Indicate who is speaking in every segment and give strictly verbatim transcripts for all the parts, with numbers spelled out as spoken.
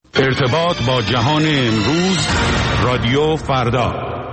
Speaker 1: ارتباط با جهان امروز، رادیو فردا.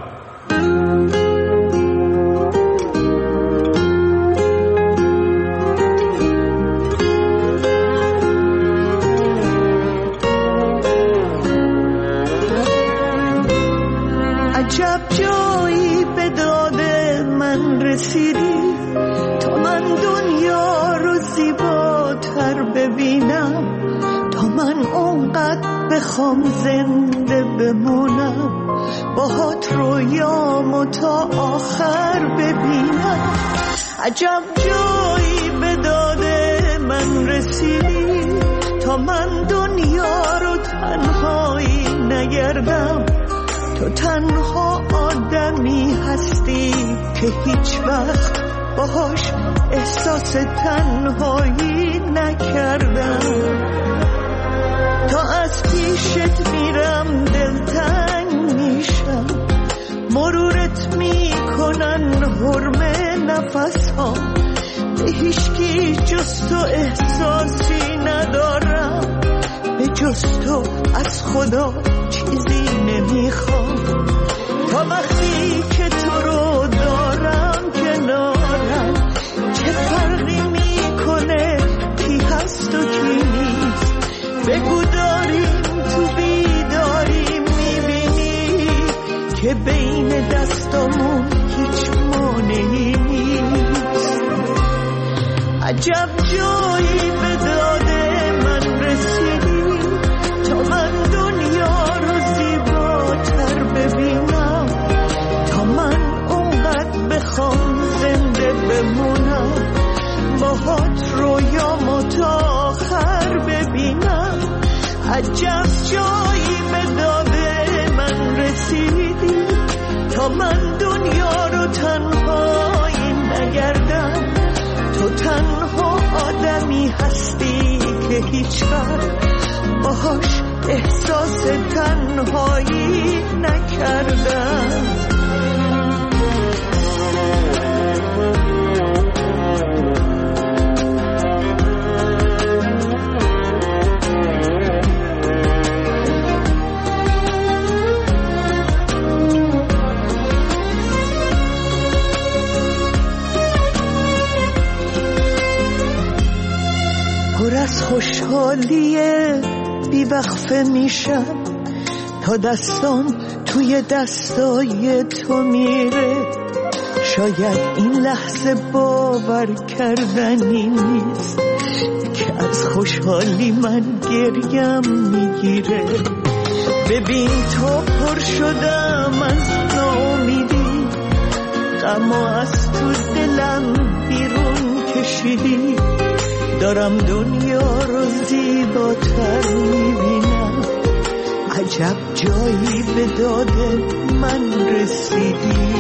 Speaker 2: عجب جایی به داد من رسیدی تا من دنیا رو زیباتر ببینم، تا من اونقدر بخوام زنده بمونم، باهات رویامو تا آخر ببینم. عجب جایی به داد من رسیدی تا من دنیا رو تنهایی نگردم، تو تنها آدمی هستی که هیچ وقت باهاش احساس تنهایی نکردم. تا از پیشت میرم دلتنگ میشم، مرورت میکنن حرمه نفس ها، به هیچکی جز تو احساسی ندارم، به جز تو از خدا چیزی نمیخوام. تا وقتی که تو رو دارم کنارم، چه فرقی میکنه کی هست و کی نیست؟ بگو داریم تو بیداری میبینی که بین دستامون هیچ مانعی نیست. عجب جایی به داد من رسیدی تا من دنیا رو زیباتر ببینم، تا من اونقدر بخوام زنده بمونم، باهات رویامو تا آخر ببینم. عجب جایی به داد من رسیدی تا من دنیا رو تنهایی نگردم، تو تنها آدمی هستی که هیچ وقت باهاش احساس تنهایی نکردم. پر از خوشحالیه بی‌وقفه میشم تا دستام توی دستای تو میره. شاید این لحظه باور کردنی نیست که از خوشحالی من گریم میگیره. ببین تو پر شدم از ناامیدی، غم از تو دلم بیرون کشیدی، دارم دنیا رو زیباتر میبینم. عجب جایی به داد من رسیدی،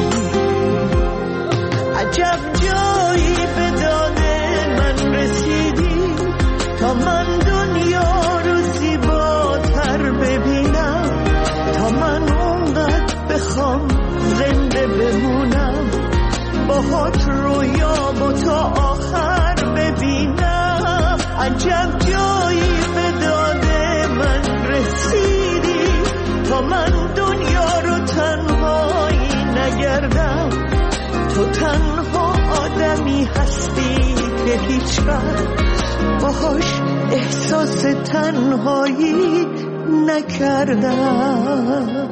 Speaker 2: عجب جایی به داد من رسیدی تا من دنیا رو زیباتر ببینم، تا من اونقدر بخوام زنده بمونم، باهات رویامو تا آخر ببینم. عجب جایی به داد من رسیدی تا من دنیا رو تنهایی نگردم، تو تنها آدمی هستی که هیچ وقت باهاش احساس تنهایی نکردم.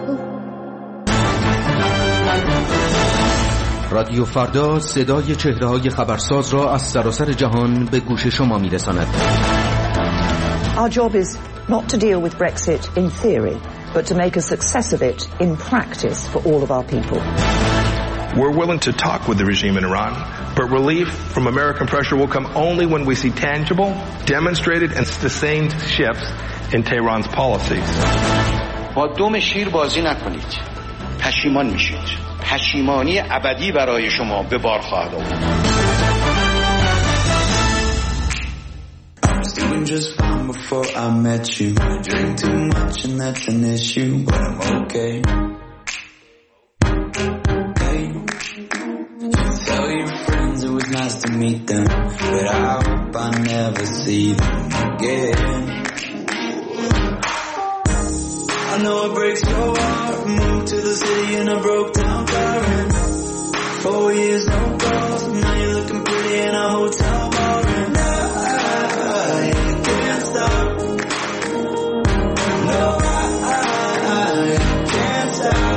Speaker 3: رادیو فردا صدای چهره‌های خبرساز را از سراسر جهان به گوش شما می‌رساند.
Speaker 4: Our job is not to deal with Brexit in theory, but to make a success of it in practice for all of our people.
Speaker 5: We're willing to talk with the regime in Iran, but relief from American pressure will come only when we see tangible, demonstrated and sustained shifts in Tehran's policies.
Speaker 6: با دم شیر بازی نکنید. پشیمان میشید. پشیمانی ابدی برای شما به بار خواهد آورد.
Speaker 7: Just fine before I met you. I drink too much and that's an issue, but I'm okay. Okay. You tell your friends it was nice to meet them, but I hope I never see them again. I know it breaks your heart. Moved to the city in a broke down car. And four years, no calls. Now you're looking pretty in a hotel bar. And I can't stop. No, I can't stop.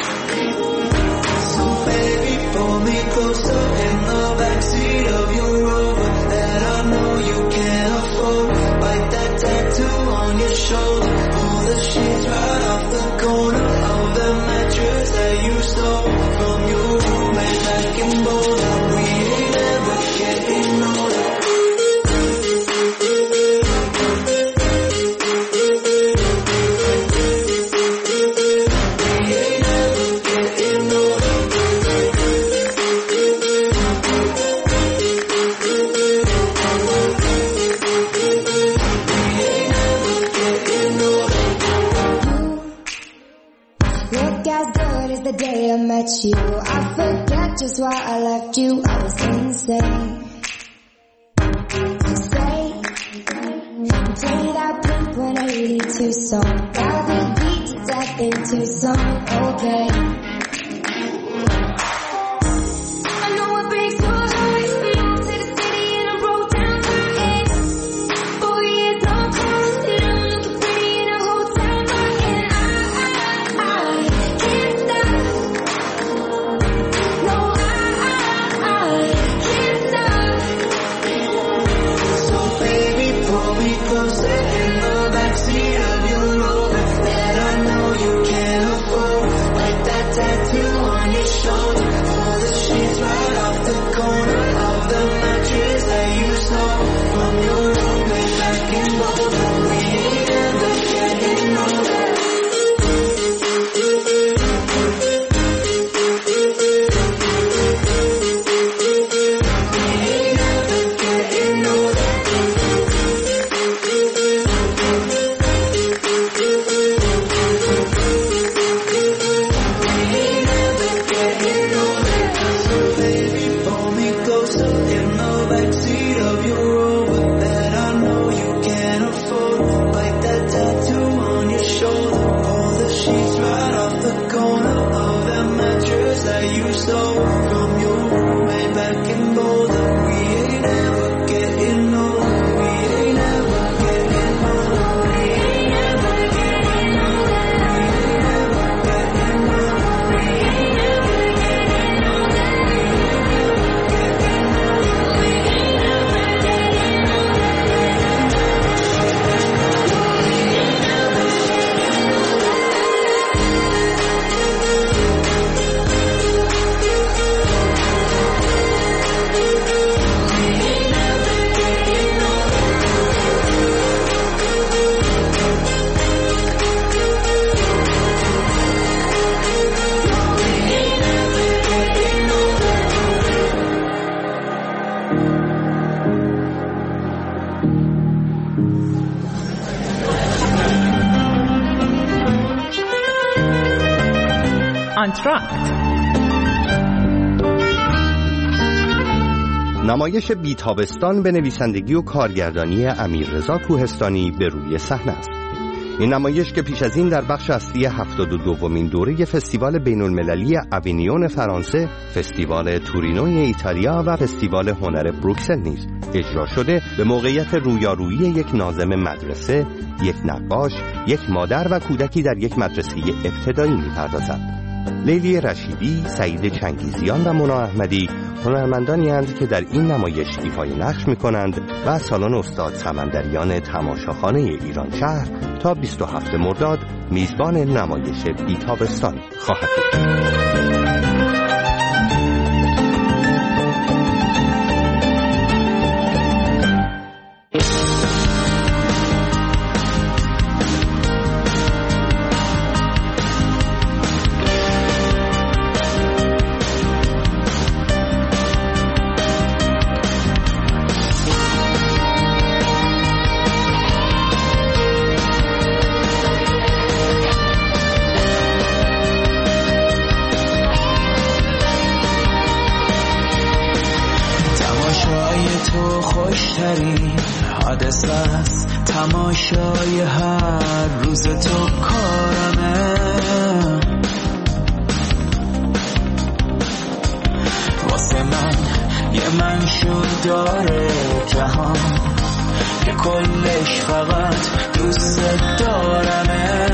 Speaker 7: So baby, pull me closer in the backseat of your Rover that I know you can't afford. Bite that tattoo on your shoulder. Pull the sheets right off the corner of the mattress that you stole from your roommate back in Boulder. We ain't ever getting older.
Speaker 8: You, I forget just why I left you. I was insane. Stay, play that Blink one eighty-two song. I'll be beat to death in Tucson. Okay. I know it breaks your heart. Moved to the city in a broke down car. Four years, no calls. And I'm looking pretty in a hotel bar. And I, I, I can't stop.
Speaker 9: نمایش بیتابستان به نویسندگی و کارگردانی امیررضا کوهستانی به روی صحنه است. این نمایش که پیش از این در بخش اصلی هفتاد و دومین دوره فستیوال بین‌المللی اوینیون فرانسه، فستیوال تورینوی ایتالیا و فستیوال هنر بروکسل نیز اجرا شده، به موقعیت رویارویی یک ناظم مدرسه، یک نقاش، یک مادر و کودکی در یک مدرسه ابتدایی می‌پردازد. لیلی رشیدی، سعید چنگیزیان و مونا احمدی هنرمندانی هستند که در این نمایش ایفای نقش می‌کنند و از سالن استاد سمندریان تماشاخانه ایران شهر تا بیست و هفتم مرداد میزبان نمایش بیتابستان خواهد بود.
Speaker 7: حادثه است
Speaker 10: تماشای هر روز تو کارمه، واسه من یه منشور داره جهان که کلش فقط دوست دارمه.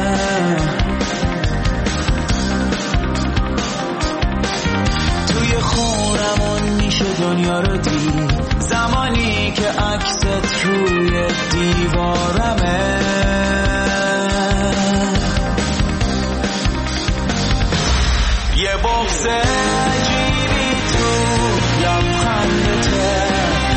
Speaker 10: توی خونمون میشه دنیا رو دید زمانی که عکست روی دیوارمه. یه بغض عجیبی تو لبخندته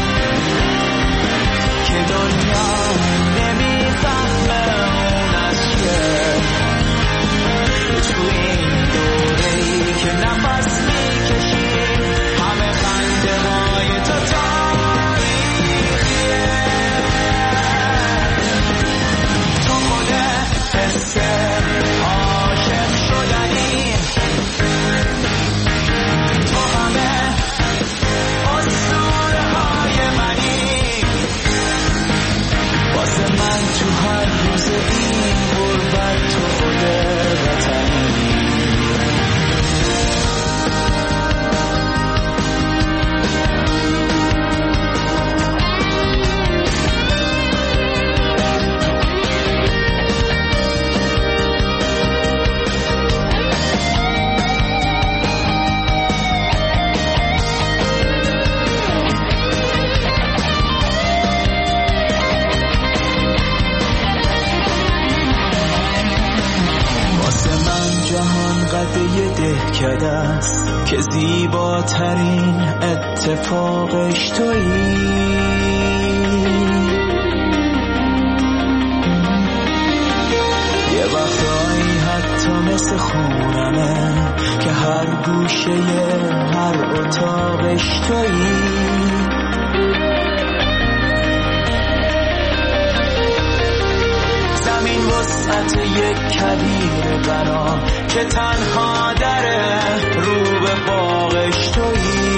Speaker 10: که دنیا نمیفهمه اون از چیه. تو این دوره‌ای که نفس میکشی همه خنده های تو تاریخیه. تو خود حس عاشق شدنی، تو همه اسطوره های منی. واسه من تو هر روز این غربت تو خود وطنی. یه دهکده است که زیباترین اتفاقش تویی. یه وقتایی حتی مثل خونمه که هر گوشه هر اتاقش تویی. زمین وسعت یک کویر بنا که تنها دره رو به باغش تویی.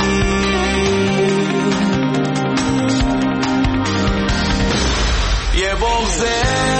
Speaker 10: یه بغض